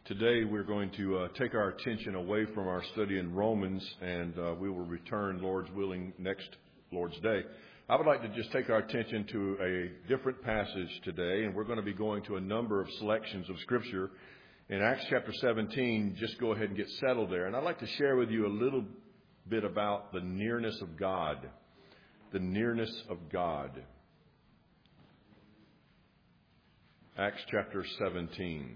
Today we're going to take our attention away from our study in Romans, and we will return, Lord's willing, next Lord's Day. I would like to just take our attention to a different passage today, and we're going to be going to a number of selections of Scripture. In Acts chapter 17, just go ahead and get settled there. And I'd like to share with you a little bit about the nearness of God. The nearness of God. Acts chapter 17.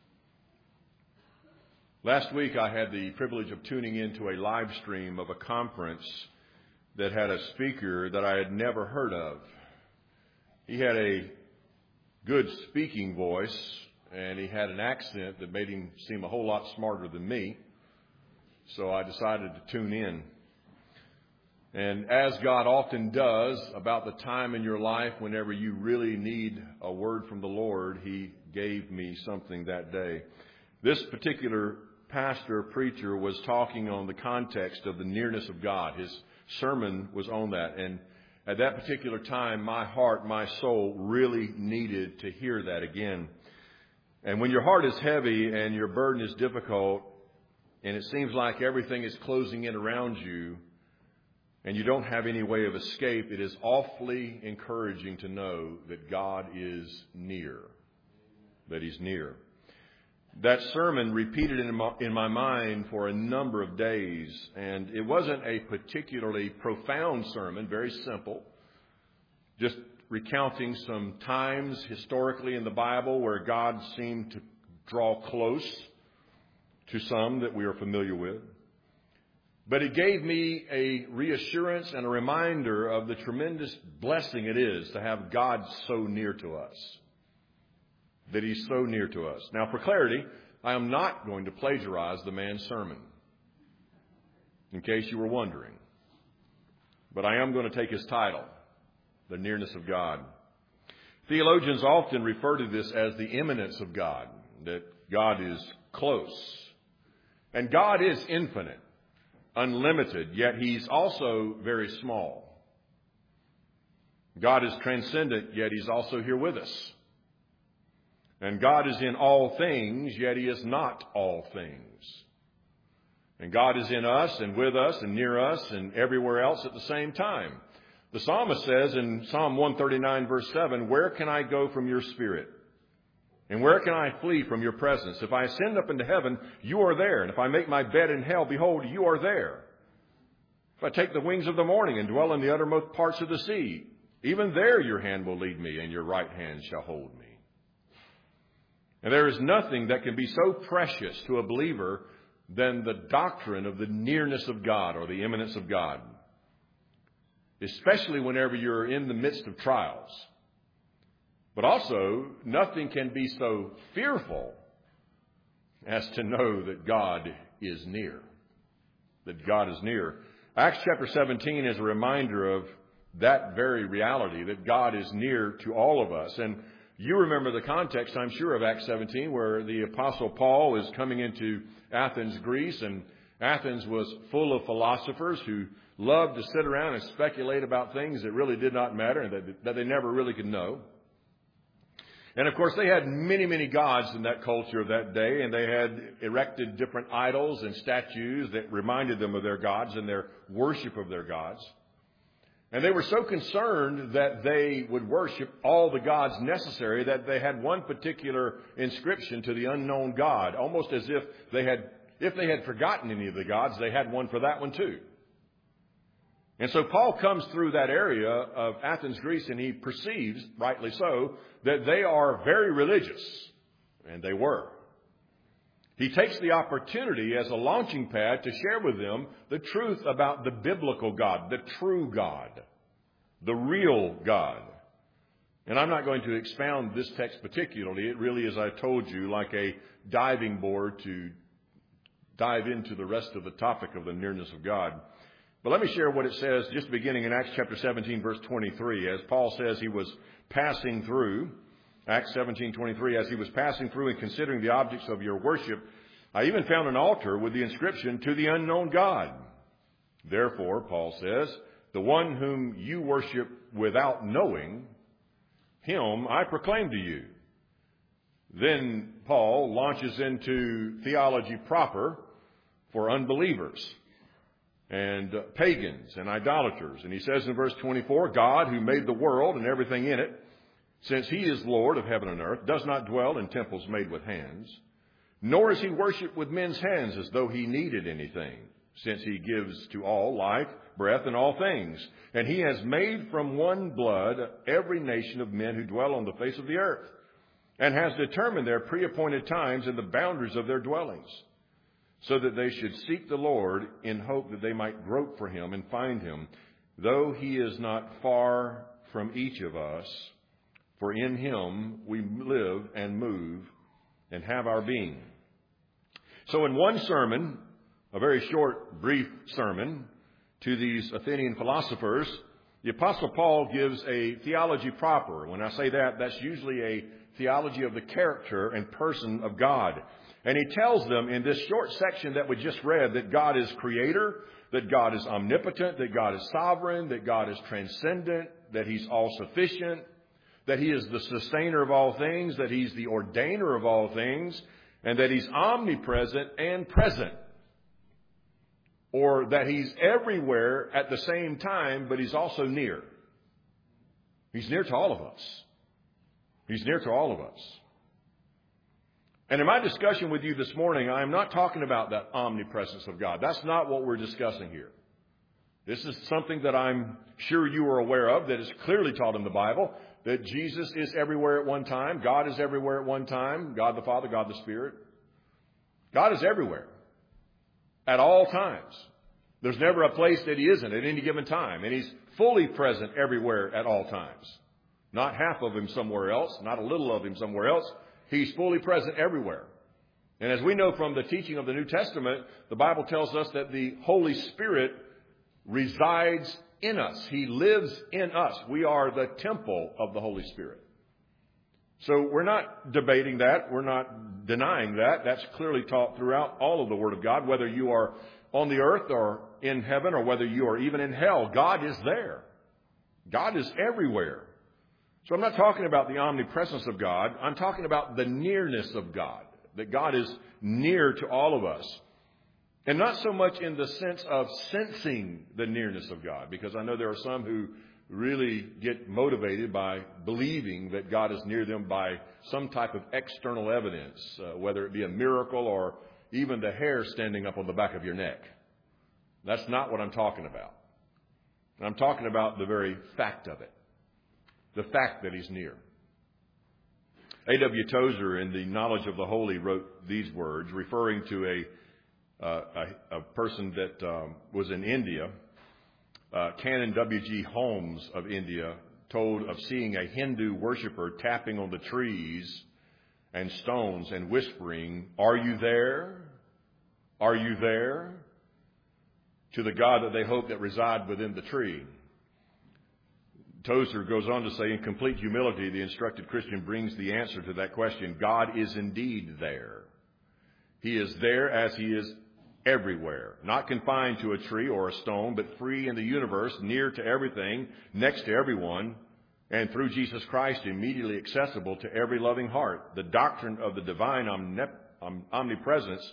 Last week I had the privilege of tuning into a live stream of a conference that had a speaker that I had never heard of. He had a good speaking voice, and he had an accent that made him seem a whole lot smarter than me. So I decided to tune in. And as God often does, about the time in your life whenever you really need a word from the Lord, He gave me something that day. This particular preacher was talking on the context of the nearness of God. His sermon was on that. And at that particular time, my heart, my soul really needed to hear that again. And when your heart is heavy and your burden is difficult, and it seems like everything is closing in around you, and you don't have any way of escape, it is awfully encouraging to know that God is near, that He's near. That sermon repeated in my mind for a number of days, and it wasn't a particularly profound sermon, very simple, just recounting some times historically in the Bible where God seemed to draw close to some that we are familiar with. But it gave me a reassurance and a reminder of the tremendous blessing it is to have God so near to us. That He's so near to us. Now, for clarity, I am not going to plagiarize the man's sermon, in case you were wondering. But I am going to take his title, The Nearness of God. Theologians often refer to this as the immanence of God, that God is close. And God is infinite, unlimited, yet He's also very small. God is transcendent, yet He's also here with us. And God is in all things, yet He is not all things. And God is in us and with us and near us and everywhere else at the same time. The psalmist says in Psalm 139 verse 7, "Where can I go from your spirit? And where can I flee from your presence? If I ascend up into heaven, you are there. And if I make my bed in hell, behold, you are there. If I take the wings of the morning and dwell in the uttermost parts of the sea, even there your hand will lead me, and your right hand shall hold me." And there is nothing that can be so precious to a believer than the doctrine of the nearness of God or the immanence of God, especially whenever you're in the midst of trials. But also, nothing can be so fearful as to know that God is near, that God is near. Acts chapter 17 is a reminder of that very reality, that God is near to all of us. And you remember the context, I'm sure, of Acts 17, where the Apostle Paul is coming into Athens, Greece, and Athens was full of philosophers who loved to sit around and speculate about things that really did not matter and that they never really could know. And, of course, they had many, many gods in that culture of that day, and they had erected different idols and statues that reminded them of their gods and their worship of their gods. And they were so concerned that they would worship all the gods necessary that they had one particular inscription to the unknown God, almost as if they had forgotten any of the gods, they had one for that one too. And so Paul comes through that area of Athens, Greece, and he perceives, rightly so, that they are very religious. And they were. He takes the opportunity as a launching pad to share with them the truth about the biblical God, the true God, the real God. And I'm not going to expound this text particularly. It really is, I told you, like a diving board to dive into the rest of the topic of the nearness of God. But let me share what it says just beginning in Acts chapter 17, verse 23. As Paul says he was passing through, Acts 17:23, as he was passing through and considering the objects of your worship, I even found an altar with the inscription, "To the unknown God." Therefore, Paul says, "The one whom you worship without knowing, Him I proclaim to you." Then Paul launches into theology proper for unbelievers and pagans and idolaters. And he says in verse 24, God, who made the world and everything in it, since he is Lord of heaven and earth, does not dwell in temples made with hands, nor is he worshipped with men's hands as though he needed anything, since he gives to all life, breath, and all things. And he has made from one blood every nation of men who dwell on the face of the earth, and has determined their pre-appointed times and the boundaries of their dwellings, so that they should seek the Lord in hope that they might grope for him and find him, though he is not far from each of us. For in him we live and move and have our being. So in one sermon, a very short, brief sermon to these Athenian philosophers, the Apostle Paul gives a theology proper. When I say that, that's usually a theology of the character and person of God. And he tells them in this short section that we just read that God is creator, that God is omnipotent, that God is sovereign, that God is transcendent, that he's all-sufficient, that he is the sustainer of all things, that he's the ordainer of all things, and that he's omnipresent and present. Or that he's everywhere at the same time, but he's also near. He's near to all of us. He's near to all of us. And in my discussion with you this morning, I am not talking about that omnipresence of God. That's not what we're discussing here. This is something that I'm sure you are aware of, that is clearly taught in the Bible, that Jesus is everywhere at one time. God is everywhere at one time. God the Father, God the Spirit. God is everywhere at all times. There's never a place that he isn't at any given time. And he's fully present everywhere at all times. Not half of him somewhere else, not a little of him somewhere else. He's fully present everywhere. And as we know from the teaching of the New Testament, the Bible tells us that the Holy Spirit resides in us. He lives in us. We are the temple of the Holy Spirit. So we're not debating that. We're not denying that. That's clearly taught throughout all of the Word of God, whether you are on the earth or in heaven or whether you are even in hell. God is there. God is everywhere. So I'm not talking about the omnipresence of God. I'm talking about the nearness of God, that God is near to all of us. And not so much in the sense of sensing the nearness of God, because I know there are some who really get motivated by believing that God is near them by some type of external evidence, whether it be a miracle or even the hair standing up on the back of your neck. That's not what I'm talking about. I'm talking about the very fact of it, the fact that he's near. A.W. Tozer, in The Knowledge of the Holy, wrote these words, referring to a person that was in India. Canon W.G. Holmes of India told of seeing a Hindu worshiper tapping on the trees and stones and whispering, "Are you there? Are you there?" to the God that they hope that reside within the tree. Tozer goes on to say, in complete humility, the instructed Christian brings the answer to that question. God is indeed there. He is there as he is everywhere, not confined to a tree or a stone, but free in the universe, near to everything, next to everyone, and through Jesus Christ, immediately accessible to every loving heart. The doctrine of the divine omnipresence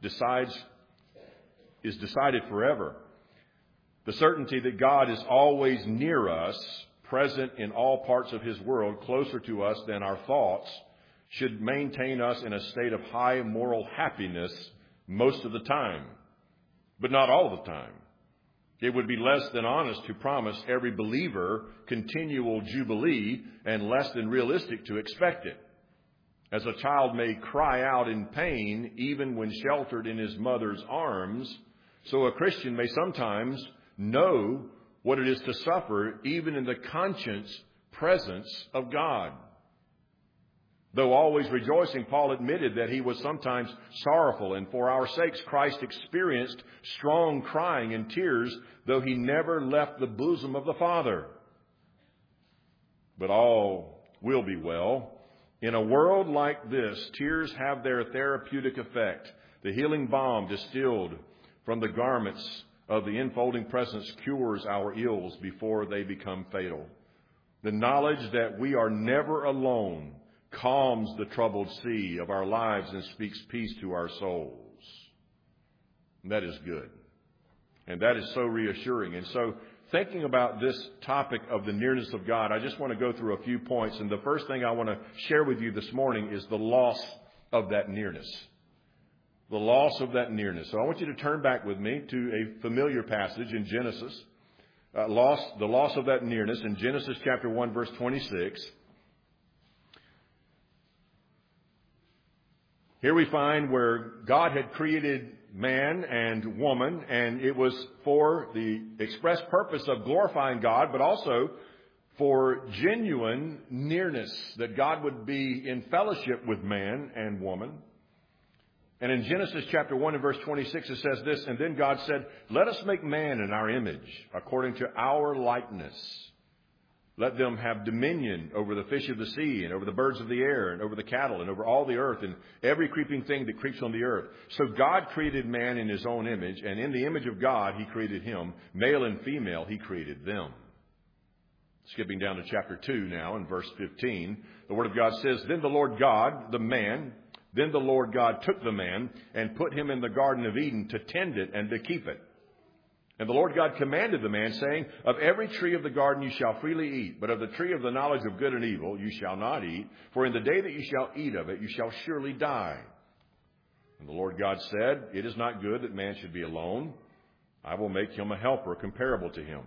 is decided forever. The certainty that God is always near us, present in all parts of his world, closer to us than our thoughts, should maintain us in a state of high moral happiness most of the time, but not all the time. It would be less than honest to promise every believer continual jubilee and less than realistic to expect it. As a child may cry out in pain even when sheltered in his mother's arms, so a Christian may sometimes know what it is to suffer even in the conscious presence of God. Though always rejoicing, Paul admitted that he was sometimes sorrowful, and for our sakes Christ experienced strong crying and tears, though he never left the bosom of the Father. But all will be well. In a world like this, tears have their therapeutic effect. The healing balm distilled from the garments of the enfolding presence cures our ills before they become fatal. The knowledge that we are never alone calms the troubled sea of our lives and speaks peace to our souls. And that is good. And that is so reassuring. And so thinking about this topic of the nearness of God, I just want to go through a few points. And the first thing I want to share with you this morning is the loss of that nearness. The loss of that nearness. So I want you to turn back with me to a familiar passage in Genesis. The loss of that nearness in Genesis chapter 1, verse 26. Here we find where God had created man and woman, and it was for the express purpose of glorifying God, but also for genuine nearness, that God would be in fellowship with man and woman. And in Genesis chapter 1 and verse 26, it says this, "And then God said, let us make man in our image, according to our likeness. Let them have dominion over the fish of the sea and over the birds of the air and over the cattle and over all the earth and every creeping thing that creeps on the earth." So God created man in his own image, and in the image of God he created him. Male and female he created them. Skipping down to chapter 2 now in verse 15, the Word of God says, Then the Lord God took the man and put him in the Garden of Eden to tend it and to keep it. And the Lord God commanded the man, saying, Of every tree of the garden you shall freely eat, but of the tree of the knowledge of good and evil you shall not eat, for in the day that you shall eat of it you shall surely die. And the Lord God said, It is not good that man should be alone. I will make him a helper comparable to him.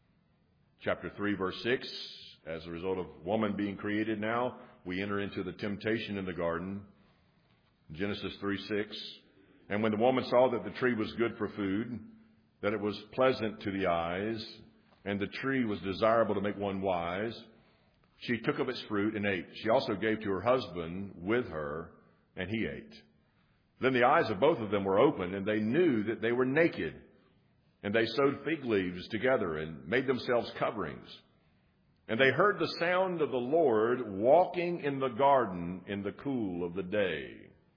Chapter 3, verse 6, as a result of woman being created now, we enter into the temptation in the garden. Genesis 3:6. And when the woman saw that the tree was good for food, that it was pleasant to the eyes, and the tree was desirable to make one wise, she took of its fruit and ate. She also gave to her husband with her, and he ate. Then the eyes of both of them were opened, and they knew that they were naked. And they sewed fig leaves together and made themselves coverings. And they heard the sound of the Lord walking in the garden in the cool of the day.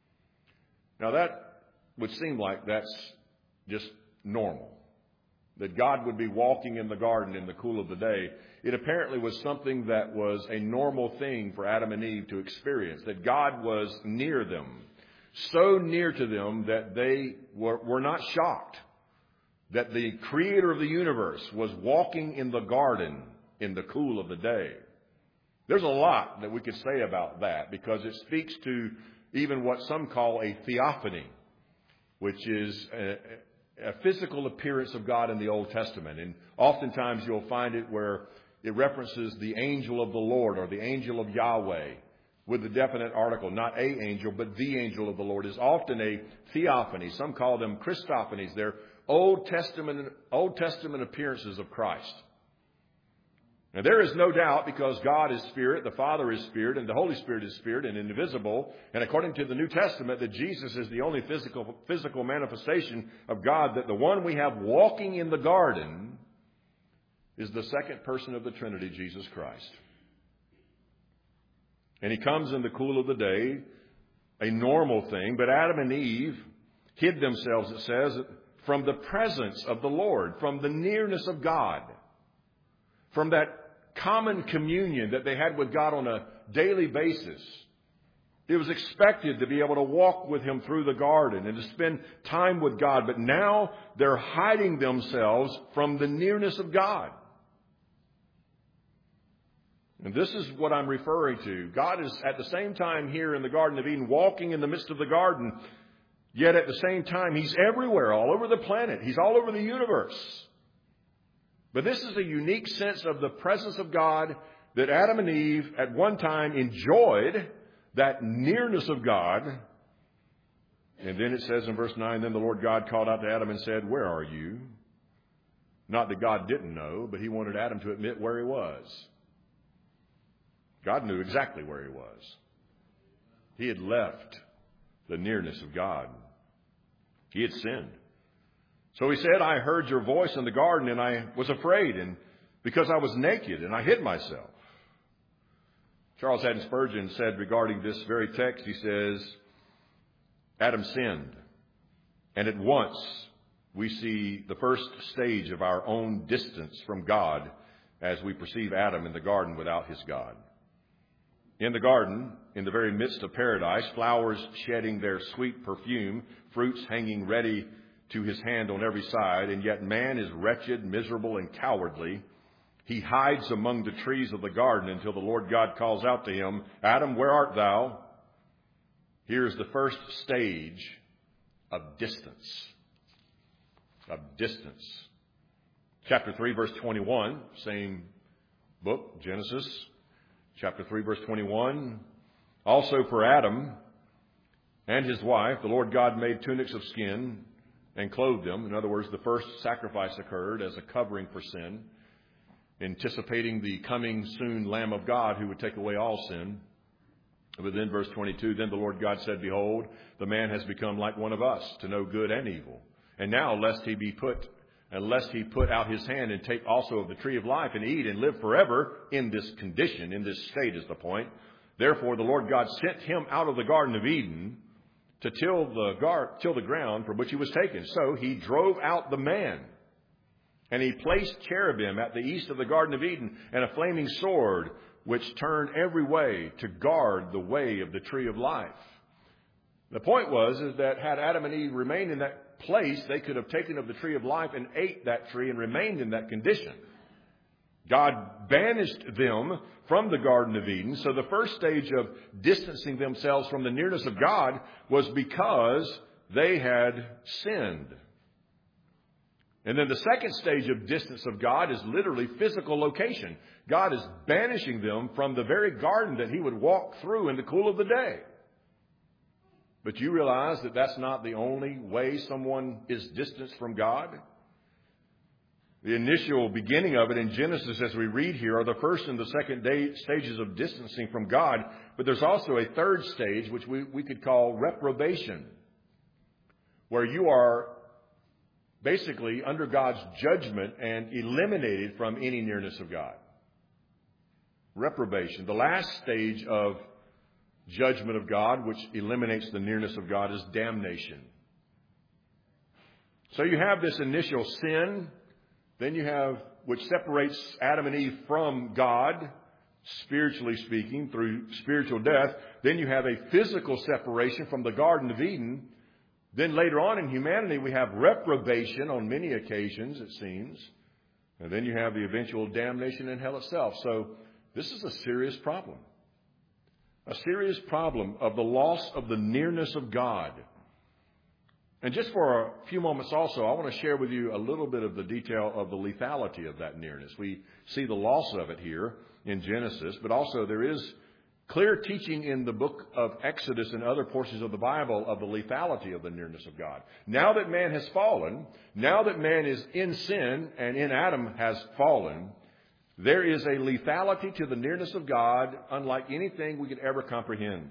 Now that would seem like that's just normal, that God would be walking in the garden in the cool of the day. It apparently was something that was a normal thing for Adam and Eve to experience, that God was near them, so near to them that they were not shocked that the creator of the universe was walking in the garden in the cool of the day. There's a lot that we could say about that, because it speaks to even what some call a theophany, which is a physical appearance of God in the Old Testament. And oftentimes you'll find it where it references the angel of the Lord or the angel of Yahweh with the definite article, not a angel, but the angel of the Lord, is often a theophany. Some call them Christophanies. They're Old Testament appearances of Christ. Now, there is no doubt, because God is Spirit, the Father is Spirit, and the Holy Spirit is Spirit and indivisible. And according to the New Testament, that Jesus is the only physical manifestation of God, that the one we have walking in the garden is the second person of the Trinity, Jesus Christ. And he comes in the cool of the day, a normal thing. But Adam and Eve hid themselves, it says, from the presence of the Lord, from the nearness of God, from that common communion that they had with God on a daily basis. It was expected to be able to walk with him through the garden and to spend time with God. But now they're hiding themselves from the nearness of God. And this is what I'm referring to. God is at the same time here in the Garden of Eden, walking in the midst of the garden. Yet at the same time, he's everywhere, all over the planet. He's all over the universe. But this is a unique sense of the presence of God, that Adam and Eve at one time enjoyed, that nearness of God. And then it says in verse 9, Then the Lord God called out to Adam and said, Where are you? Not that God didn't know, but he wanted Adam to admit where he was. God knew exactly where he was. He had left the nearness of God. He had sinned. So he said, I heard your voice in the garden, and I was afraid, and because I was naked, and I hid myself. Charles Haddon Spurgeon said regarding this very text, he says, Adam sinned, and at once we see the first stage of our own distance from God as we perceive Adam in the garden without his God. in the garden, in the very midst of paradise, flowers shedding their sweet perfume, fruits hanging ready to his hand on every side, and yet man is wretched, miserable, and cowardly. He hides among the trees of the garden until the Lord God calls out to him, Adam, where art thou? Here's the first stage of distance. Of distance. Chapter 3, verse 21, same book, Genesis. Chapter 3, verse 21. Also for Adam and his wife, the Lord God made tunics of skin and clothed them. In other words, the first sacrifice occurred as a covering for sin, anticipating the coming soon Lamb of God who would take away all sin. But then verse 22, then the Lord God said, behold, the man has become like one of us to know good and evil. And now, unless he put out his hand and take also of the tree of life and eat and live forever in this condition, in this state is the point. Therefore, the Lord God sent him out of the Garden of Eden to till the ground from which he was taken. So he drove out the man, and he placed cherubim at the east of the Garden of Eden and a flaming sword which turned every way to guard the way of the tree of life. The point is that had Adam and Eve remained in that place, they could have taken of the tree of life and ate that tree and remained in that condition. God banished them from the Garden of Eden. So the first stage of distancing themselves from the nearness of God was because they had sinned. And then the second stage of distance of God is literally physical location. God is banishing them from the very garden that he would walk through in the cool of the day. But you realize that that's not the only way someone is distanced from God. The initial beginning of it in Genesis, as we read here, are the first and the second stages of distancing from God. But there's also a third stage, which we could call reprobation, where you are basically under God's judgment and eliminated from any nearness of God. Reprobation. The last stage of judgment of God, which eliminates the nearness of God, is damnation. So you have this initial sin, then you have, which separates Adam and Eve from God, spiritually speaking, through spiritual death. Then you have a physical separation from the Garden of Eden. Then later on in humanity, we have reprobation on many occasions, it seems. And then you have the eventual damnation in hell itself. So this is a serious problem. A serious problem of the loss of the nearness of God. And just for a few moments also, I want to share with you a little bit of the detail of the lethality of that nearness. We see the loss of it here in Genesis, but also there is clear teaching in the book of Exodus and other portions of the Bible of the lethality of the nearness of God. Now that man has fallen, now that man is in sin and in Adam has fallen, there is a lethality to the nearness of God unlike anything we could ever comprehend.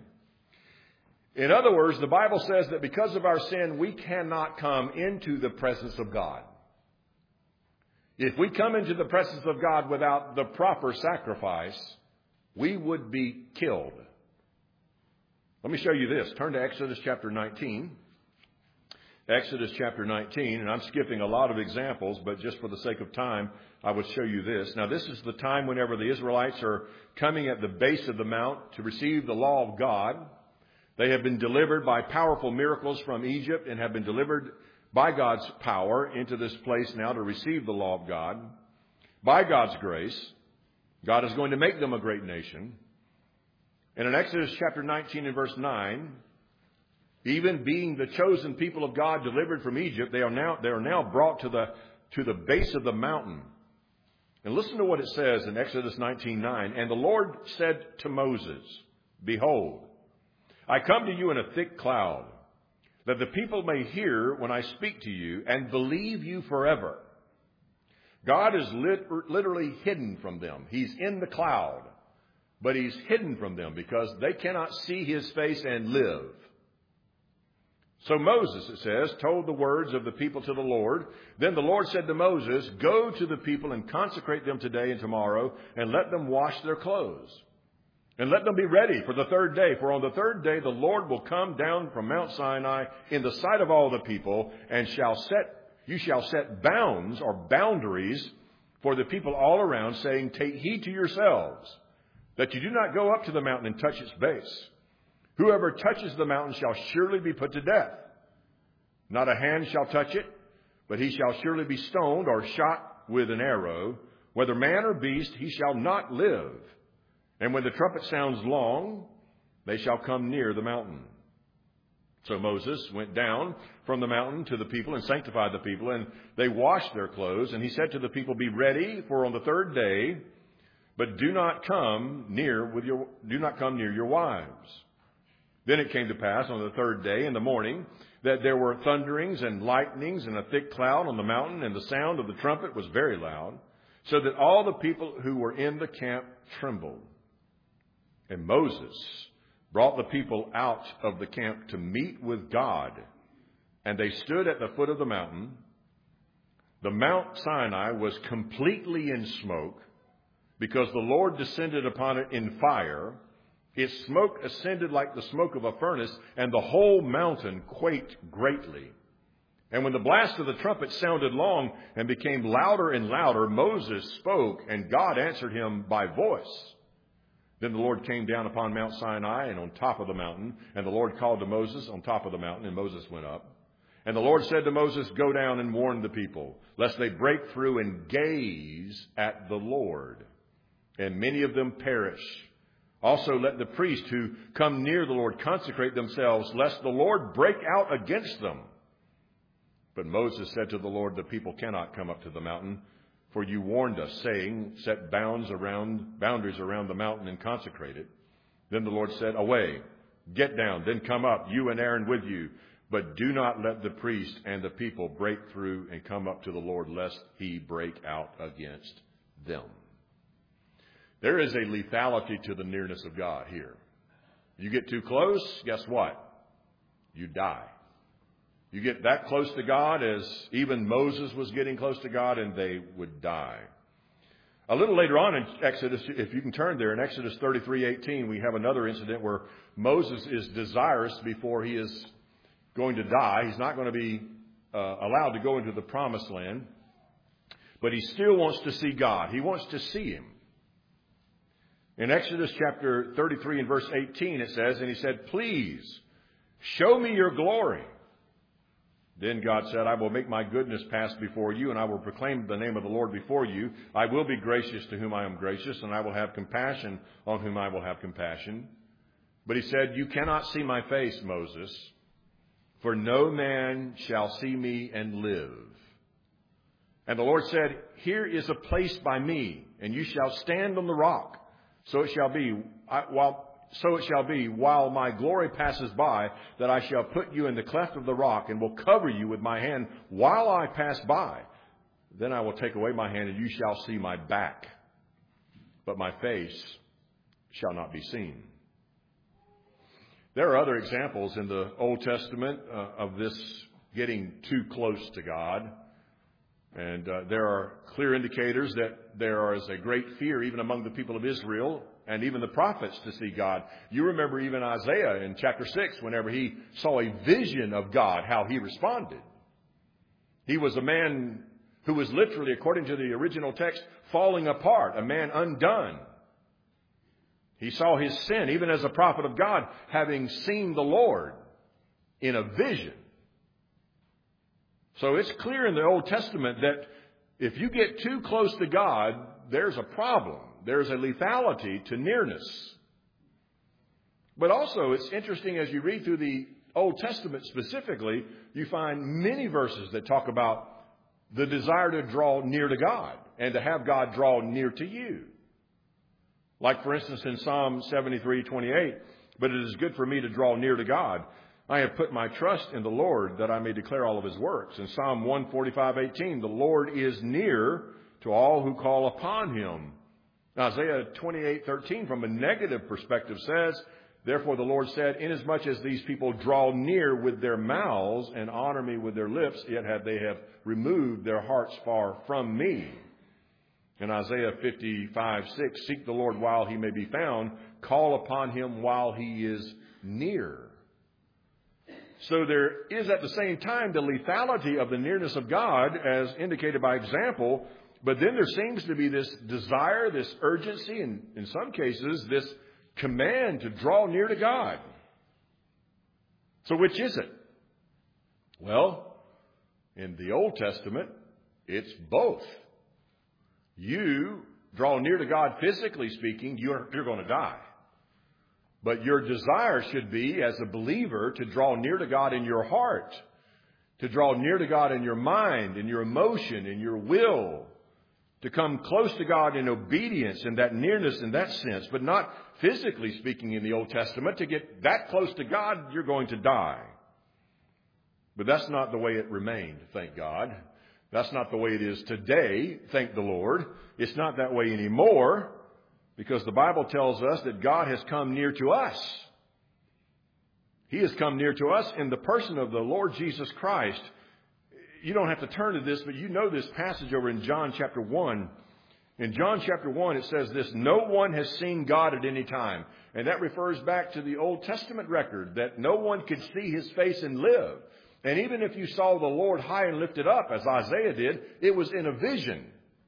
In other words, the Bible says that because of our sin, we cannot come into the presence of God. If we come into the presence of God without the proper sacrifice, we would be killed. Let me show you this. Turn to Exodus chapter 19. Exodus chapter 19, and I'm skipping a lot of examples, but just for the sake of time, I would show you this. Now, this is the time whenever the Israelites are coming at the base of the mount to receive the law of God. They have been delivered by powerful miracles from Egypt and have been delivered by God's power into this place now to receive the law of God. By God's grace, God is going to make them a great nation. And in Exodus chapter 19 and verse 9, even being the chosen people of God delivered from Egypt, they are now brought to the base of the mountain. And listen to what it says in Exodus 19:9. And the Lord said to Moses, behold, I come to you in a thick cloud, that the people may hear when I speak to you and believe you forever. God is literally hidden from them. He's in the cloud, but he's hidden from them because they cannot see his face and live. So Moses, it says, told the words of the people to the Lord. Then the Lord said to Moses, go to the people and consecrate them today and tomorrow, and let them wash their clothes. And let them be ready for the third day. For on the third day the Lord will come down from Mount Sinai in the sight of all the people, and you shall set bounds or boundaries for the people all around, saying, take heed to yourselves, that you do not go up to the mountain and touch its base. Whoever touches the mountain shall surely be put to death. Not a hand shall touch it, but he shall surely be stoned or shot with an arrow. Whether man or beast, he shall not live. And when the trumpet sounds long, they shall come near the mountain. So Moses went down from the mountain to the people and sanctified the people, and they washed their clothes. And he said to the people, "Be ready for on the third day, but do not come near your wives." Then it came to pass on the third day in the morning that there were thunderings and lightnings and a thick cloud on the mountain, and the sound of the trumpet was very loud, so that all the people who were in the camp trembled. And Moses brought the people out of the camp to meet with God, and they stood at the foot of the mountain. The Mount Sinai was completely in smoke, because the Lord descended upon it in fire. Its smoke ascended like the smoke of a furnace, and the whole mountain quaked greatly. And when the blast of the trumpet sounded long and became louder and louder, Moses spoke, and God answered him by voice. Then the Lord came down upon Mount Sinai and on top of the mountain, and the Lord called to Moses on top of the mountain, and Moses went up. And the Lord said to Moses, "Go down and warn the people, lest they break through and gaze at the Lord, and many of them perish. Also let the priests who come near the Lord consecrate themselves, lest the Lord break out against them." But Moses said to the Lord, "The people cannot come up to the mountain, for you warned us, saying, 'Set boundaries around the mountain and consecrate it.' Then the Lord said, 'Away, get down, then come up, you and Aaron with you. But do not let the priest and the people break through and come up to the Lord, lest he break out against them.'" There is a lethality to the nearness of God here. You get too close, guess what? You die. You get that close to God as even Moses was getting close to God, and they would die. A little later on in Exodus, if you can turn there, in Exodus 33:18, we have another incident where Moses is desirous before he is going to die. He's not going to be allowed to go into the promised land, but he still wants to see God. He wants to see him. In Exodus chapter 33 and verse 18, it says, "And he said, 'Please show me your glory.' Then God said, 'I will make my goodness pass before you, and I will proclaim the name of the Lord before you. I will be gracious to whom I am gracious, and I will have compassion on whom I will have compassion.' But he said, 'You cannot see my face, Moses, for no man shall see me and live.' And the Lord said, 'Here is a place by me, and you shall stand on the rock. So it shall be, while my glory passes by, that I shall put you in the cleft of the rock and will cover you with my hand while I pass by. Then I will take away my hand, and you shall see my back, but my face shall not be seen.'" There are other examples in the Old Testament of this getting too close to God. And there are clear indicators that there is a great fear even among the people of Israel and even the prophets to see God. You remember even Isaiah in chapter 6, whenever he saw a vision of God, how he responded. He was a man who was literally, according to the original text, falling apart, a man undone. He saw his sin, even as a prophet of God, having seen the Lord in a vision. So it's clear in the Old Testament that if you get too close to God, there's a problem. There's a lethality to nearness. But also, it's interesting as you read through the Old Testament specifically, you find many verses that talk about the desire to draw near to God and to have God draw near to you. Like, for instance, in Psalm 73:28, "But it is good for me to draw near to God. I have put my trust in the Lord that I may declare all of his works." In Psalm 145:18, "The Lord is near to all who call upon him." Isaiah 28:13, from a negative perspective, says, "Therefore the Lord said, inasmuch as these people draw near with their mouths and honor me with their lips, yet they have removed their hearts far from me." In Isaiah 55:6, "Seek the Lord while he may be found, call upon him while he is near." So there is at the same time the lethality of the nearness of God, as indicated by example, But then there seems to be this desire, this urgency, and in some cases, this command to draw near to God. So which is it? Well, in the Old Testament, it's both. You draw near to God physically speaking, you're going to die. But your desire should be, as a believer, to draw near to God in your heart, to draw near to God in your mind, in your emotion, in your will, to come close to God in obedience and that nearness in that sense, but not physically speaking in the Old Testament. To get that close to God, you're going to die. But that's not the way it remained, thank God. That's not the way it is today, thank the Lord. It's not that way anymore, because the Bible tells us that God has come near to us. He has come near to us in the person of the Lord Jesus Christ. You don't have to turn to this, but you know this passage over in John chapter 1. In John chapter 1, it says this: no one has seen God at any time. And that refers back to the Old Testament record, that no one could see His face and live. And even if you saw the Lord high and lifted up, as Isaiah did, it was in a vision.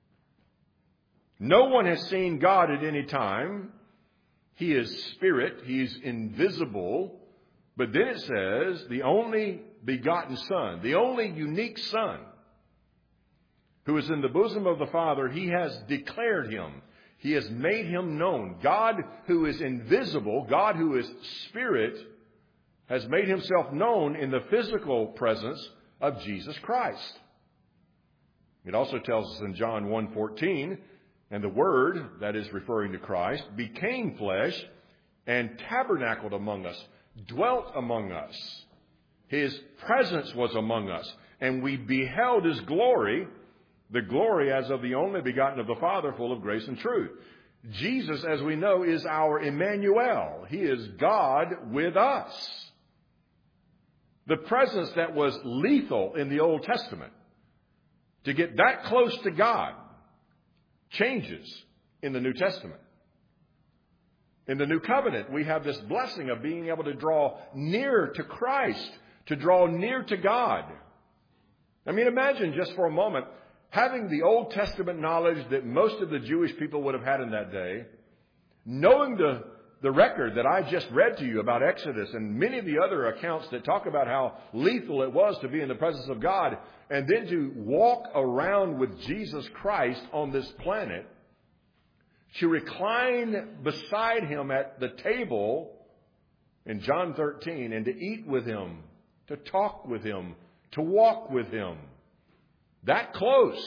No one has seen God at any time. He is spirit. He's invisible. But then it says, the only begotten Son, the only unique Son, who is in the bosom of the Father, He has declared Him. He has made Him known. God, who is invisible, God, who is spirit, has made Himself known in the physical presence of Jesus Christ. It also tells us in John 1:14, and the Word, that is referring to Christ, became flesh and tabernacled among us, dwelt among us. His presence was among us, and we beheld His glory, the glory as of the only begotten of the Father, full of grace and truth. Jesus, as we know, is our Emmanuel. He is God with us. The presence that was lethal in the Old Testament, to get that close to God, changes in the New Testament. In the New Covenant, we have this blessing of being able to draw near to Christ, to draw near to God. I mean, imagine just for a moment having the Old Testament knowledge that most of the Jewish people would have had in that day, knowing the record that I just read to you about Exodus and many of the other accounts that talk about how lethal it was to be in the presence of God, and then to walk around with Jesus Christ on this planet, to recline beside Him at the table in John 13 and to eat with Him, to talk with Him, to walk with Him. That close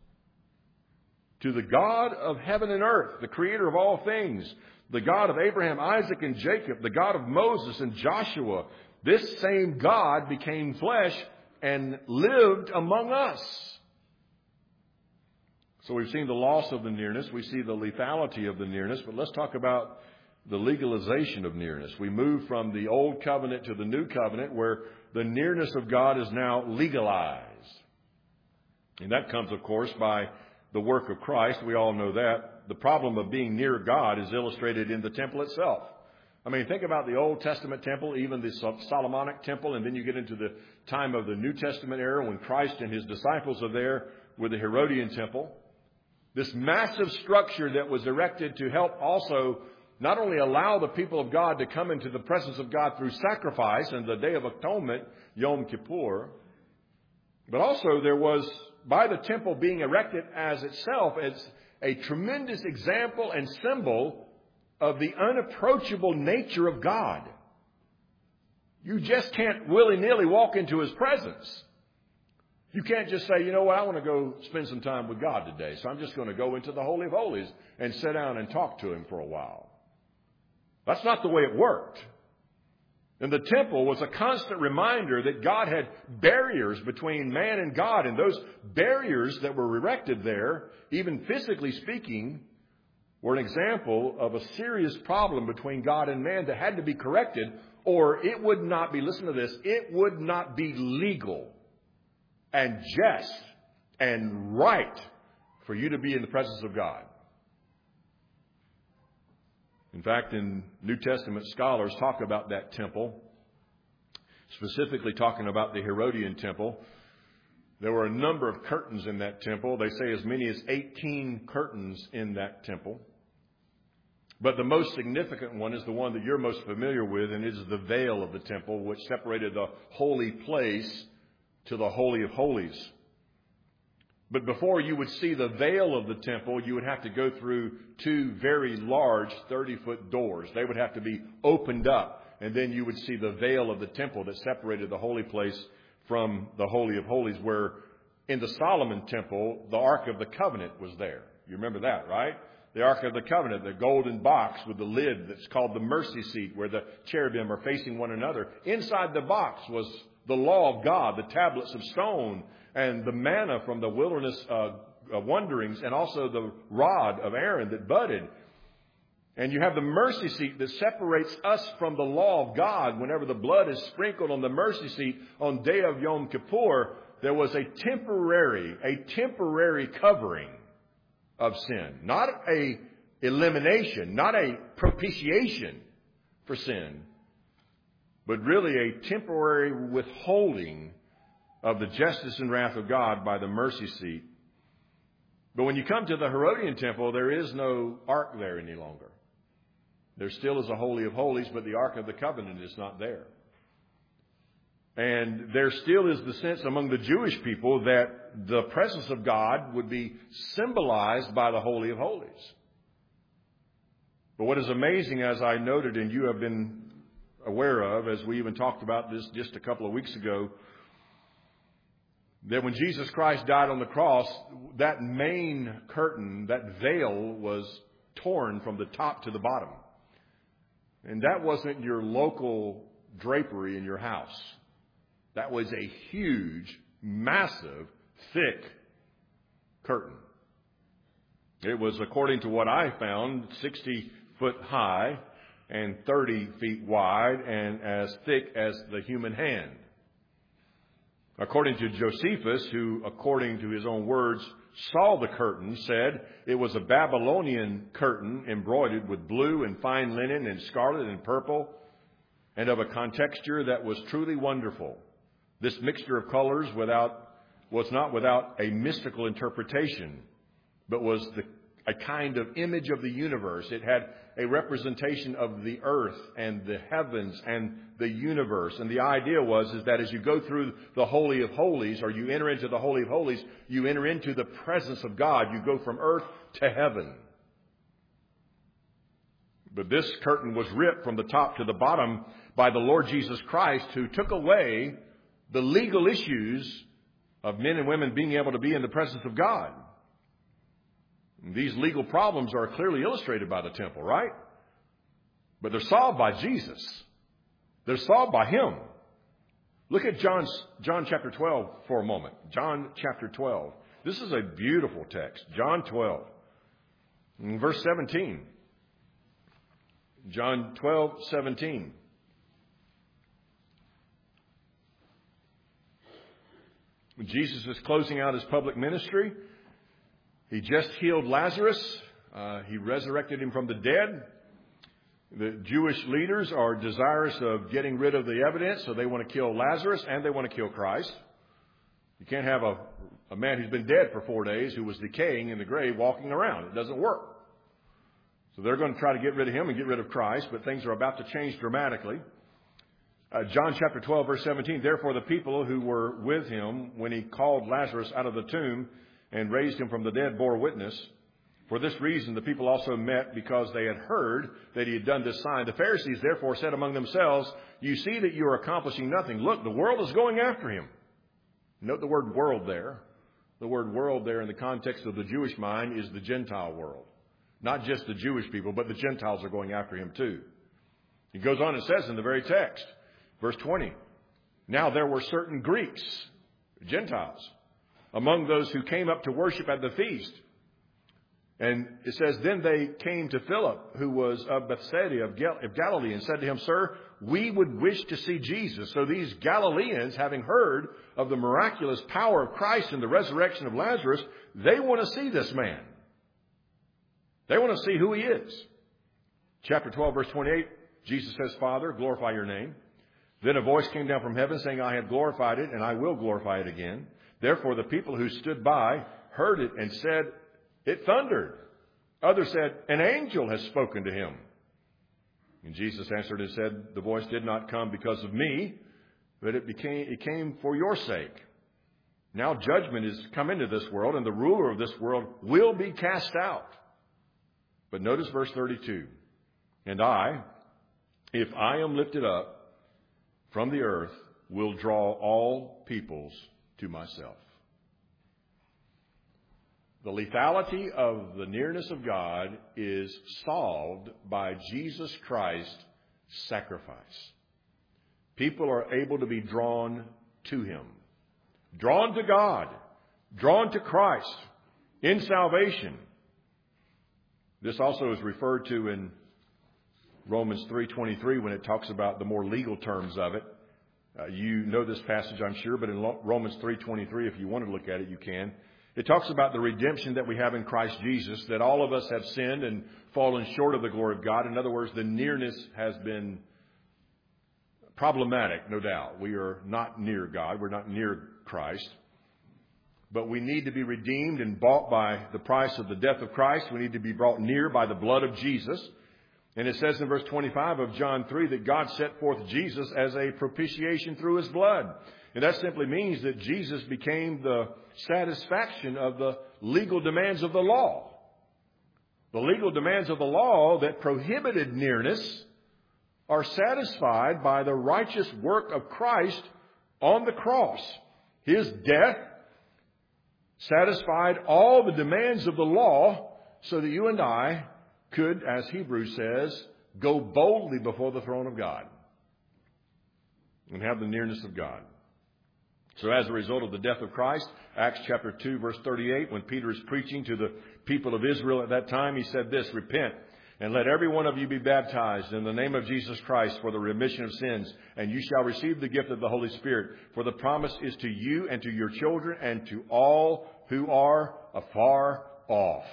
to the God of heaven and earth, the creator of all things, the God of Abraham, Isaac, and Jacob, the God of Moses and Joshua. This same God became flesh and lived among us. So we've seen the loss of the nearness. We see the lethality of the nearness. But let's talk about the legalization of nearness. We move from the Old Covenant to the New Covenant, where the nearness of God is now legalized. And that comes, of course, by the work of Christ. We all know that. The problem of being near God is illustrated in the temple itself. I mean, think about the Old Testament temple, even the Solomonic temple, and then you get into the time of the New Testament era when Christ and His disciples are there with the Herodian temple. This massive structure that was erected to help also not only allow the people of God to come into the presence of God through sacrifice and the Day of Atonement, Yom Kippur, but also there was, by the temple being erected as itself, as a tremendous example and symbol of the unapproachable nature of God. You just can't willy-nilly walk into His presence. You can't just say, you know what, I want to go spend some time with God today, so I'm just going to go into the Holy of Holies and sit down and talk to Him for a while. That's not the way it worked. And the temple was a constant reminder that God had barriers between man and God. And those barriers that were erected there, even physically speaking, were an example of a serious problem between God and man that had to be corrected, or it would not be, listen to this, it would not be legal and just and right for you to be in the presence of God. In fact, in New Testament scholars talk about that temple, specifically talking about the Herodian temple. There were a number of curtains in that temple. They say as many as 18 curtains in that temple. But the most significant one is the one that you're most familiar with, and it is the veil of the temple, which separated the holy place to the Holy of Holies. But before you would see the veil of the temple, you would have to go through two very large 30-foot doors. They would have to be opened up, and then you would see the veil of the temple that separated the holy place from the Holy of Holies, where in the Solomon temple, the Ark of the Covenant was there. You remember that, right? The Ark of the Covenant, the golden box with the lid that's called the mercy seat, where the cherubim are facing one another. Inside the box was the law of God, the tablets of stone, and the manna from the wilderness wanderings, and also the rod of Aaron that budded. And you have the mercy seat that separates us from the law of God. Whenever the blood is sprinkled on the mercy seat on day of Yom Kippur, there was a temporary covering of sin. Not a elimination, not a propitiation for sin, but really a temporary withholding of the justice and wrath of God by the mercy seat. But when you come to the Herodian temple, there is no ark there any longer. There still is a Holy of Holies, but the Ark of the Covenant is not there. And there still is the sense among the Jewish people that the presence of God would be symbolized by the Holy of Holies. But what is amazing, as I noted and you have been aware of, as we even talked about this just a couple of weeks ago, that when Jesus Christ died on the cross, that main curtain, that veil, was torn from the top to the bottom. And that wasn't your local drapery in your house. That was a huge, massive, thick curtain. It was, according to what I found, 60 foot high and 30 feet wide and as thick as the human hand. According to Josephus, who, according to his own words, saw the curtain, said it was a Babylonian curtain embroidered with blue and fine linen and scarlet and purple, and of a contexture that was truly wonderful. This mixture of colors was not without a mystical interpretation, but was a kind of image of the universe. It had a representation of the earth and the heavens and the universe. And the idea is that as you go through the Holy of Holies, or you enter into the Holy of Holies, you enter into the presence of God. You go from earth to heaven. But this curtain was ripped from the top to the bottom by the Lord Jesus Christ, who took away the legal issues of men and women being able to be in the presence of God. These legal problems are clearly illustrated by the temple, right? But they're solved by Jesus. They're solved by Him. Look at John chapter 12 for a moment. John chapter 12. This is a beautiful text. John 12. Verse 17. John 12:17. When Jesus is closing out His public ministry, He just healed Lazarus. He resurrected him from the dead. The Jewish leaders are desirous of getting rid of the evidence, so they want to kill Lazarus and they want to kill Christ. You can't have a man who's been dead for 4 days, who was decaying in the grave, walking around. It doesn't work. So they're going to try to get rid of him and get rid of Christ, but things are about to change dramatically. John chapter 12, verse 17, therefore the people who were with him when he called Lazarus out of the tomb and raised him from the dead bore witness. For this reason the people also met, because they had heard that he had done this sign. The Pharisees therefore said among themselves, you see that you are accomplishing nothing. Look, the world is going after him. Note the word world there. The word world there in the context of the Jewish mind is the Gentile world. Not just the Jewish people, but the Gentiles are going after him too. He goes on and says in the very text, verse 20, now there were certain Greeks, Gentiles, among those who came up to worship at the feast. And it says, then they came to Philip, who was of Bethsaida of Galilee, and said to him, sir, we would wish to see Jesus. So these Galileans, having heard of the miraculous power of Christ and the resurrection of Lazarus, they want to see this man. They want to see who he is. Chapter 12, verse 28, Jesus says, Father, glorify your name. Then a voice came down from heaven saying, I have glorified it, and I will glorify it again. Therefore the people who stood by heard it and said, "It thundered." Others said, "An angel has spoken to him." And Jesus answered and said, "The voice did not come because of me, but it came for your sake. Now judgment is come into this world, and the ruler of this world will be cast out." But notice verse 32. "And I, if I am lifted up from the earth, will draw all peoples to myself." The lethality of the nearness of God is solved by Jesus Christ's sacrifice. People are able to be drawn to Him, drawn to God, drawn to Christ in salvation. This also is referred to in Romans 3:23 when it talks about the more legal terms of it. You know this passage, I'm sure, but in Romans 3:23, if you want to look at it, you can. It talks about the redemption that we have in Christ Jesus, that all of us have sinned and fallen short of the glory of God. In other words, the nearness has been problematic, no doubt. We are not near God. We're not near Christ. But we need to be redeemed and bought by the price of the death of Christ. We need to be brought near by the blood of Jesus. And it says in verse 25 of John 3 that God set forth Jesus as a propitiation through His blood. And that simply means that Jesus became the satisfaction of the legal demands of the law. The legal demands of the law that prohibited nearness are satisfied by the righteous work of Christ on the cross. His death satisfied all the demands of the law so that you and I could, as Hebrews says, go boldly before the throne of God and have the nearness of God. So as a result of the death of Christ, Acts chapter 2, verse 38, when Peter is preaching to the people of Israel at that time, he said this, "Repent, and let every one of you be baptized in the name of Jesus Christ for the remission of sins, and you shall receive the gift of the Holy Spirit. For the promise is to you and to your children and to all who are afar off."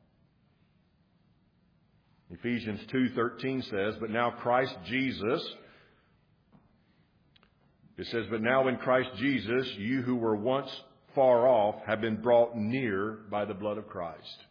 Ephesians 2:13 says, "But now Christ Jesus," it says, "But now in Christ Jesus, you who were once far off have been brought near by the blood of Christ."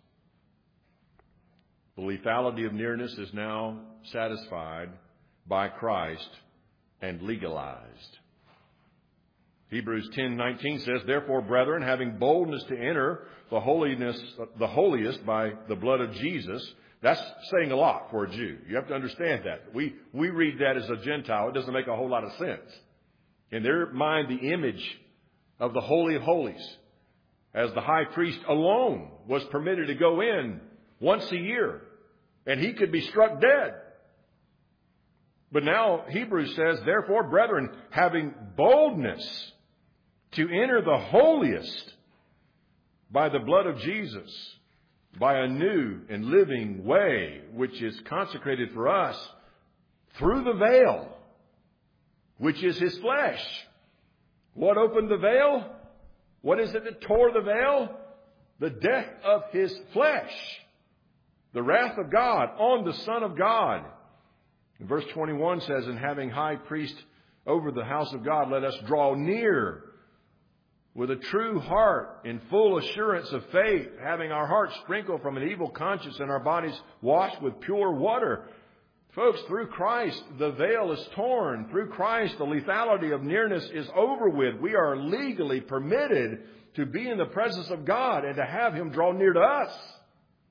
The lethality of nearness is now satisfied by Christ and legalized. Hebrews 10:19 says, "Therefore, brethren, having boldness to enter the holiest by the blood of Jesus." That's saying a lot for a Jew. You have to understand that. We read that as a Gentile. It doesn't make a whole lot of sense. In their mind, the image of the Holy of Holies, as the high priest alone was permitted to go in once a year, and he could be struck dead. But now Hebrews says, "Therefore, brethren, having boldness to enter the holiest by the blood of Jesus, by a new and living way, which is consecrated for us through the veil, which is His flesh." What opened the veil? What is it that tore the veil? The death of His flesh. The wrath of God on the Son of God. And verse 21 says, "And having high priest over the house of God, let us draw near with a true heart in full assurance of faith, having our hearts sprinkled from an evil conscience and our bodies washed with pure water." Folks, through Christ, the veil is torn. Through Christ, the lethality of nearness is over with. We are legally permitted to be in the presence of God and to have Him draw near to us.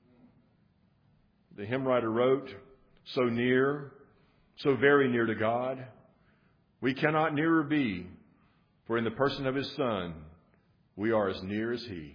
The hymn writer wrote, "So near, so very near to God, we cannot nearer be, for in the person of His Son, we are as near as He."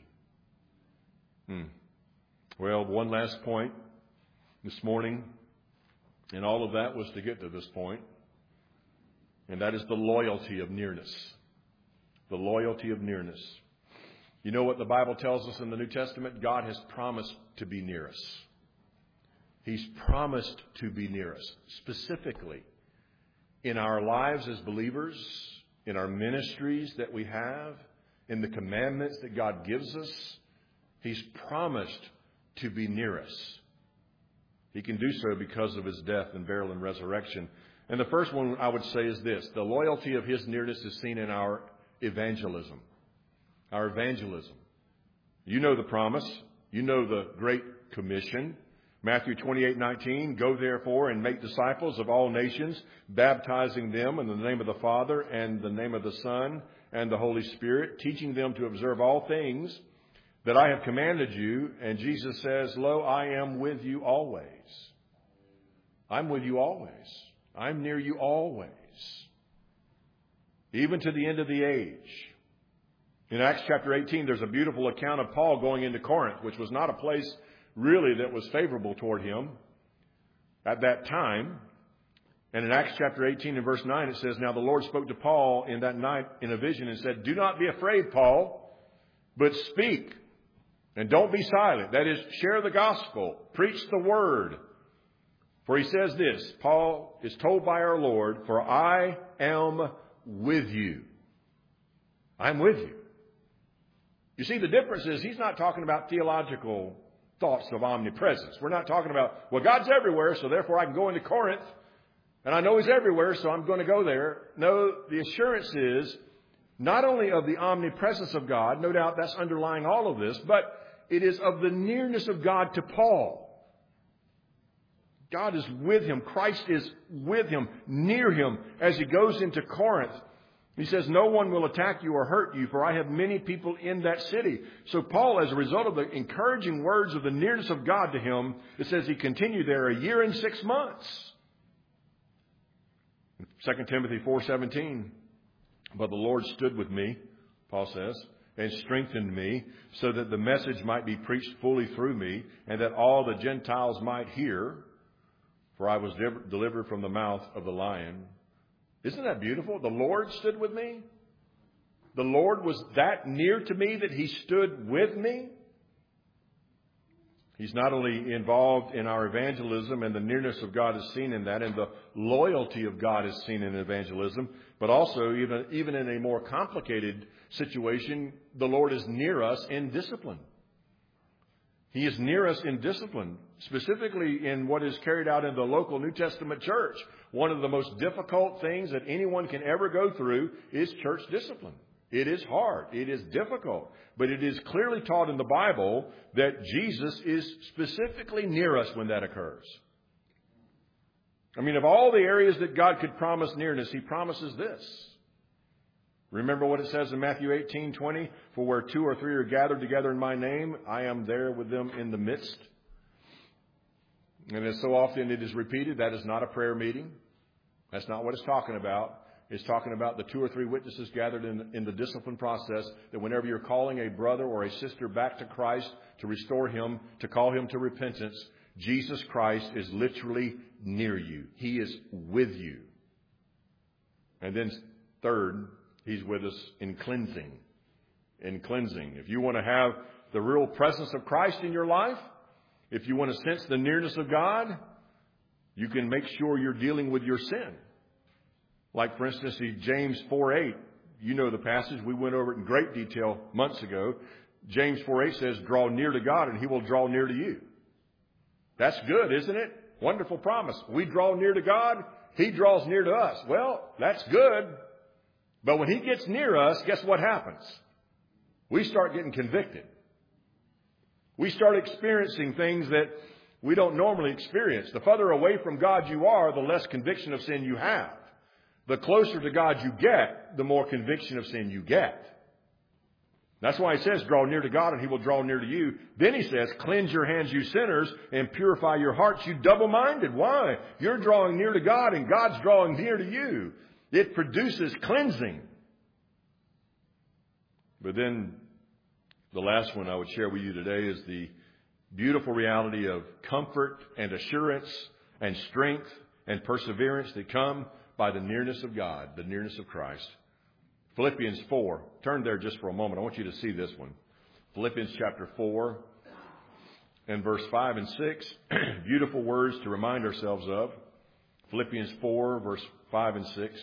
Well, one last point this morning, and all of that was to get to this point, and that is the loyalty of nearness. The loyalty of nearness. You know what the Bible tells us in the New Testament? God has promised to be near us. He's promised to be near us, specifically in our lives as believers, in our ministries that we have, in the commandments that God gives us. He's promised to be near us. He can do so because of His death and burial and resurrection. And the first one I would say is this: the loyalty of His nearness is seen in our evangelism. our evangelism. You know the promise. You know the Great Commission. Matthew 28:19, go therefore and make disciples of all nations, baptizing them in the name of the Father and the name of the Son and the Holy Spirit, teaching them to observe all things that I have commanded you. And Jesus says, lo, I am with you always. I'm with you always. I'm near you always. Even to the end of the age. In Acts chapter 18, there's a beautiful account of Paul going into Corinth, which was not a place really that was favorable toward him at that time. And in Acts chapter 18 and verse 9, it says, now the Lord spoke to Paul in that night in a vision and said, do not be afraid, Paul, but speak. And don't be silent. That is, share the gospel. Preach the word. For he says this, Paul is told by our Lord, for I am with you. I'm with you. You see, the difference is he's not talking about theological thoughts of omnipresence. We're not talking about, well, God's everywhere, so therefore I can go into Corinth, and I know He's everywhere, so I'm going to go there. No, the assurance is not only of the omnipresence of God, no doubt that's underlying all of this, but it is of the nearness of God to Paul. God is with him. Christ is with him, near him, as he goes into Corinth. He says, no one will attack you or hurt you, for I have many people in that city. So Paul, as a result of the encouraging words of the nearness of God to him, it says he continued there 1 year and 6 months. 2 Timothy 4:17, but the Lord stood with me, Paul says, and strengthened me, so that the message might be preached fully through me, and that all the Gentiles might hear, for I was delivered from the mouth of the lion. Isn't that beautiful? The Lord stood with me. The Lord was that near to me that He stood with me. He's not only involved in our evangelism, and the nearness of God is seen in that, and the loyalty of God is seen in evangelism, but also even in a more complicated situation, the Lord is near us in discipline. He is near us in discipline, specifically in what is carried out in the local New Testament church. One of the most difficult things that anyone can ever go through is church discipline. It is hard. It is difficult. But it is clearly taught in the Bible that Jesus is specifically near us when that occurs. I mean, of all the areas that God could promise nearness, He promises this. Remember what it says in Matthew 18:20, for where 2 or 3 are gathered together in my name, I am there with them in the midst. And as so often it is repeated, that is not a prayer meeting. That's not what it's talking about. It's talking about the 2 or 3 witnesses gathered in the discipline process, that whenever you're calling a brother or a sister back to Christ to restore him, to call him to repentance, Jesus Christ is literally near you. He is with you. And then third, He's with us in cleansing. In cleansing. If you want to have the real presence of Christ in your life, if you want to sense the nearness of God, you can make sure you're dealing with your sin. Like, for instance, James 4:8. You know the passage. We went over it in great detail months ago. James 4:8 says, draw near to God and He will draw near to you. That's good, isn't it? Wonderful promise. We draw near to God. He draws near to us. Well, that's good. But when He gets near us, guess what happens? We start getting convicted. We start experiencing things that we don't normally experience. The further away from God you are, the less conviction of sin you have. The closer to God you get, the more conviction of sin you get. That's why He says, draw near to God and He will draw near to you. Then He says, cleanse your hands, you sinners, and purify your hearts, you double-minded. Why? You're drawing near to God and God's drawing near to you. It produces cleansing. But then the last one I would share with you today is the beautiful reality of comfort and assurance and strength and perseverance that come by the nearness of God, the nearness of Christ. Philippians 4. Turn there just for a moment. I want you to see this one. Philippians chapter 4 and verse 5 and 6. Beautiful words to remind ourselves of. Philippians 4, verse 5 and 6.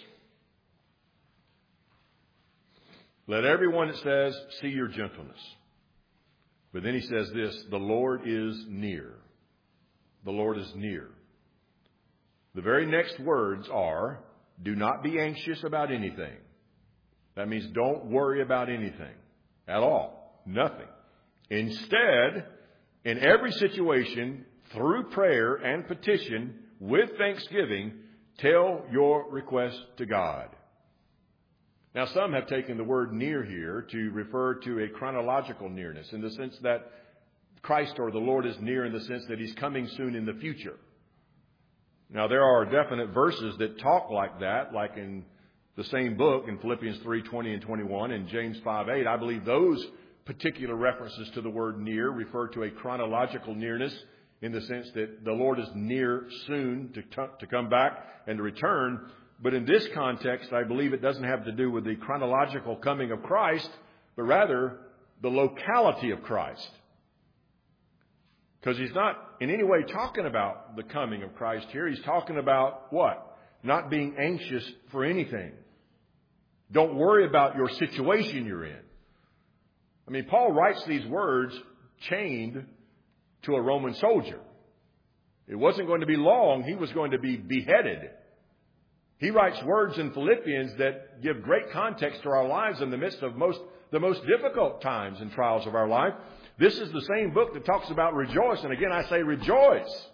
Let everyone, it says, see your gentleness. But then he says this, the Lord is near. The Lord is near. The very next words are, do not be anxious about anything. That means don't worry about anything. at all. Nothing. Instead, in every situation, through prayer and petition, with thanksgiving, tell your request to God. Now, some have taken the word near here to refer to a chronological nearness, in the sense that Christ or the Lord is near in the sense that He's coming soon in the future. Now, there are definite verses that talk like that, like in the same book in Philippians 3:20 and 21 and James 5:8. I believe those particular references to the word near refer to a chronological nearness, in the sense that the Lord is near soon to come back and to return. But in this context, I believe it doesn't have to do with the chronological coming of Christ, but rather the locality of Christ. Because He's not in any way talking about the coming of Christ here. He's talking about what? Not being anxious for anything. Don't worry about your situation you're in. I mean, Paul writes these words chained to a Roman soldier. It wasn't going to be long. He was going to be beheaded. He writes words in Philippians that give great context to our lives in the midst of the most difficult times and trials of our life. This is the same book that talks about rejoice. And again, I say rejoice.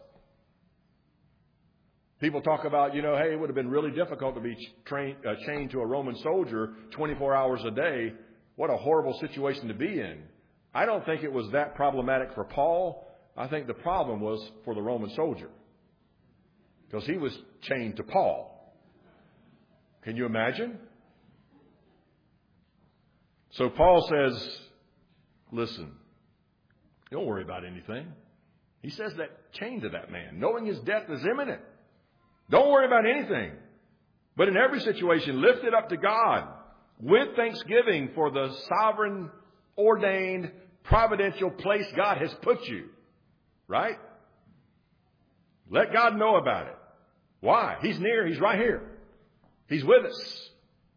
People talk about, hey, it would have been really difficult to be chained to a Roman soldier 24 hours a day. What a horrible situation to be in. I don't think it was that problematic for Paul. I think the problem was for the Roman soldier, because he was chained to Paul. Can you imagine? So Paul says, listen, don't worry about anything. He says that chained to that man, knowing his death is imminent. Don't worry about anything. But in every situation, lift it up to God with thanksgiving for the sovereign, ordained, providential place God has put you. Right? Let God know about it. Why? He's near. He's right here. He's with us.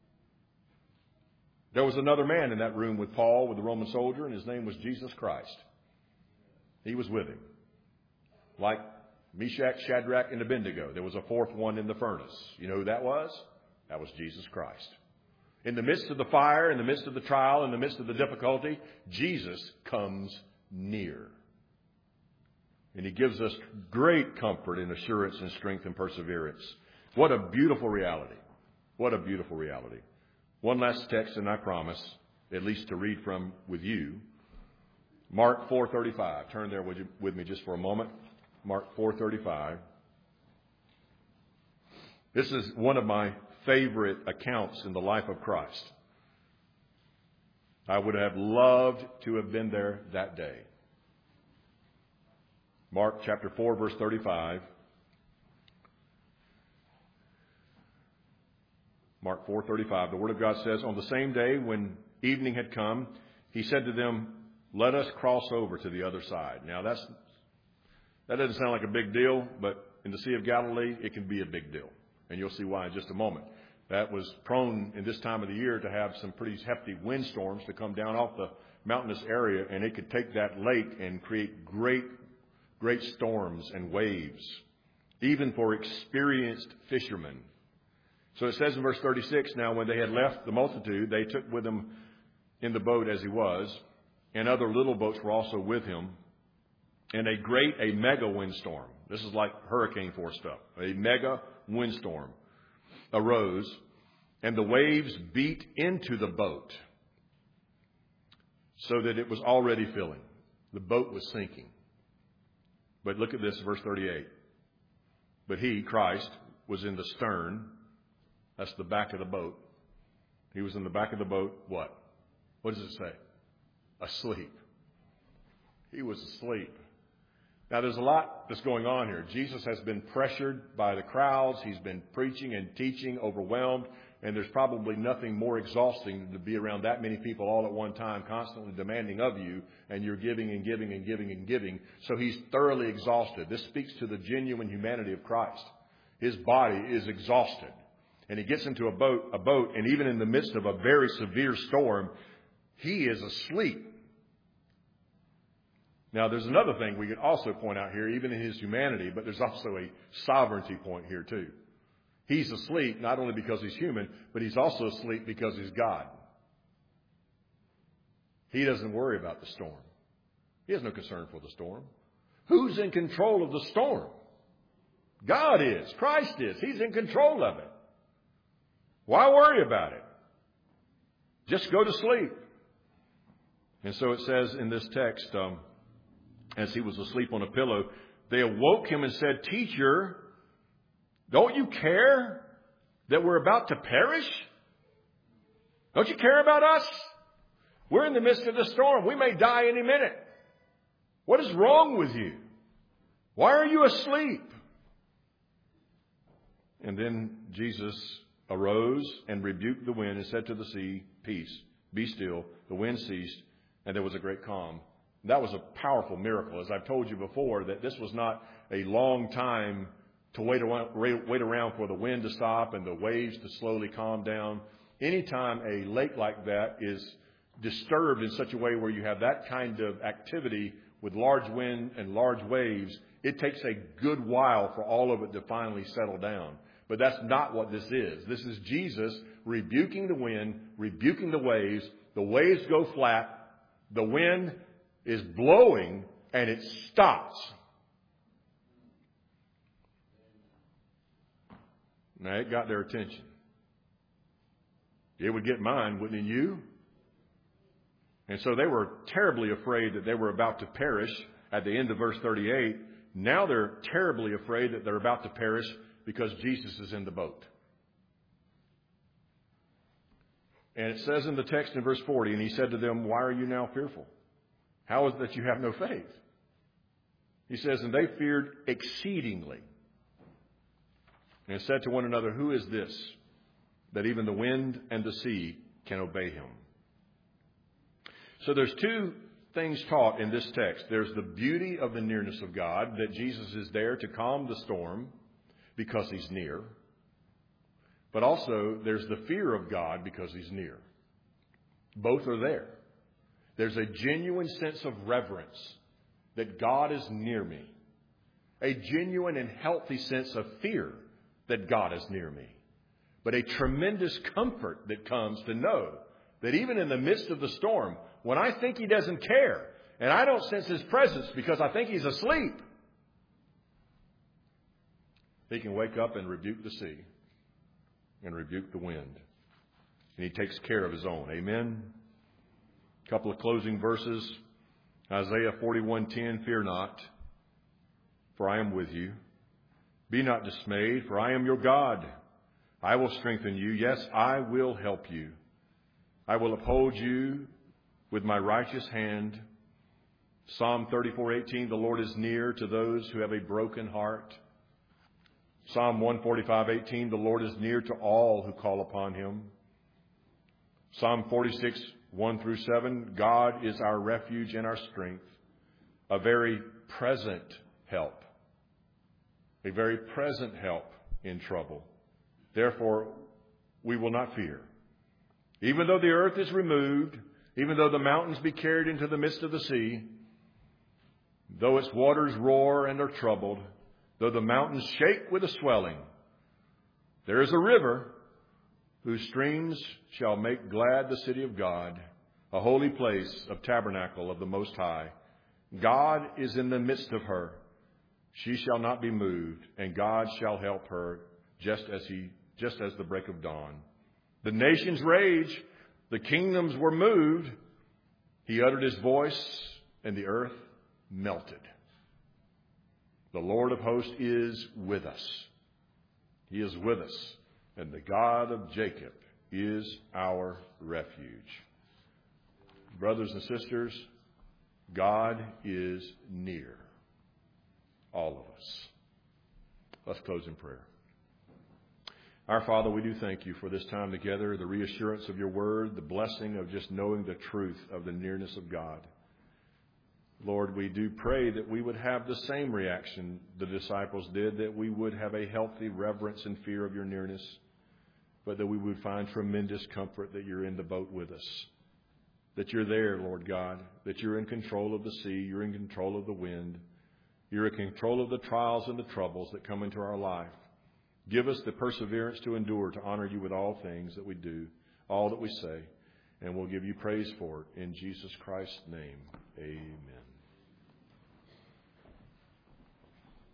There was another man in that room with Paul, with the Roman soldier, and his name was Jesus Christ. He was with him. Like Meshach, Shadrach, and Abednego. There was a fourth one in the furnace. You know who that was? That was Jesus Christ. In the midst of the fire, in the midst of the trial, in the midst of the difficulty, Jesus comes near. And He gives us great comfort and assurance and strength and perseverance. What a beautiful reality. What a beautiful reality. One last text, and I promise, at least to read from with you. Mark 4:35. Turn there with me just for a moment. Mark 4:35. This is one of my favorite accounts in the life of Christ. I would have loved to have been there that day. Mark chapter 4, verse 35. Mark 4:35. The Word of God says, on the same day when evening had come, He said to them, let us cross over to the other side. Now that doesn't sound like a big deal, but in the Sea of Galilee, it can be a big deal. And you'll see why in just a moment. That was prone in this time of the year to have some pretty hefty windstorms to come down off the mountainous area, and it could take that lake and create great storms and waves, even for experienced fishermen. So it says in verse 36, now when they had left the multitude, they took with them in the boat as he was, and other little boats were also with him, and a mega windstorm. This is like hurricane force stuff. A mega windstorm arose, and the waves beat into the boat so that it was already filling. The boat was sinking. But look at this, verse 38. But He, Christ, was in the stern. That's the back of the boat. He was in the back of the boat. What? What does it say? Asleep. He was asleep. Now, there's a lot that's going on here. Jesus has been pressured by the crowds. He's been preaching and teaching, overwhelmed. And there's probably nothing more exhausting than to be around that many people all at one time, constantly demanding of you, and you're giving and giving and giving and giving. So He's thoroughly exhausted. This speaks to the genuine humanity of Christ. His body is exhausted. And He gets into a boat, and even in the midst of a very severe storm, He is asleep. Now, there's another thing we could also point out here, even in His humanity, but there's also a sovereignty point here too. He's asleep not only because He's human, but He's also asleep because He's God. He doesn't worry about the storm. He has no concern for the storm. Who's in control of the storm? God is. Christ is. He's in control of it. Why worry about it? Just go to sleep. And so it says in this text, as he was asleep on a pillow, they awoke him and said, "Teacher, don't you care that we're about to perish? Don't you care about us? We're in the midst of the storm. We may die any minute. What is wrong with you? Why are you asleep?" And then Jesus arose and rebuked the wind and said to the sea, "Peace, be still." The wind ceased, and there was a great calm. That was a powerful miracle. As I've told you before, that this was not a long time to wait around for the wind to stop and the waves to slowly calm down. Anytime a lake like that is disturbed in such a way where you have that kind of activity with large wind and large waves, it takes a good while for all of it to finally settle down. But that's not what this is. This is Jesus rebuking the wind, rebuking the waves. The waves go flat. The wind is blowing, and it stops. Now, it got their attention. It would get mine, wouldn't you? And so they were terribly afraid that they were about to perish at the end of verse 38. Now they're terribly afraid that they're about to perish because Jesus is in the boat. And it says in the text in verse 40, "And he said to them, 'Why are you now fearful? How is it that you have no faith?' He says, and they feared exceedingly, and said to one another, 'Who is this, that even the wind and the sea can obey him?'" So there's two things taught in this text. There's the beauty of the nearness of God, that Jesus is there to calm the storm because he's near. But also there's the fear of God because he's near. Both are there. There's a genuine sense of reverence that God is near me. A genuine and healthy sense of fear that God is near me. But a tremendous comfort that comes to know that even in the midst of the storm, when I think he doesn't care and I don't sense his presence because I think he's asleep, he can wake up and rebuke the sea and rebuke the wind. And he takes care of his own. Amen. A couple of closing verses. Isaiah 41:10, "Fear not, for I am with you. Be not dismayed, for I am your God. I will strengthen you. Yes, I will help you. I will uphold you with my righteous hand." Psalm 34:18, "The Lord is near to those who have a broken heart." Psalm 145:18, "The Lord is near to all who call upon him." Psalm 46:1-7, "God is our refuge and our strength, a very present help." A very present help in trouble. "Therefore, we will not fear. Even though the earth is removed, even though the mountains be carried into the midst of the sea, though its waters roar and are troubled, though the mountains shake with a swelling, there is a river whose streams shall make glad the city of God, a holy place of tabernacle of the Most High. God is in the midst of her. She shall not be moved, and God shall help her just as the break of dawn. The nations rage, the kingdoms were moved. He uttered his voice, and the earth melted. The Lord of hosts is with us. He is with us, and the God of Jacob is our refuge." Brothers and sisters, God is near all of us. Let's close in prayer. Our Father, we do thank you for this time together, the reassurance of your word, the blessing of just knowing the truth of the nearness of God. Lord, we do pray that we would have the same reaction the disciples did, that we would have a healthy reverence and fear of your nearness, but that we would find tremendous comfort that you're in the boat with us, that you're there, Lord God, that you're in control of the sea, you're in control of the wind, you're in control of the trials and the troubles that come into our life. Give us the perseverance to endure, to honor you with all things that we do, all that we say. And we'll give you praise for it. In Jesus Christ's name, amen.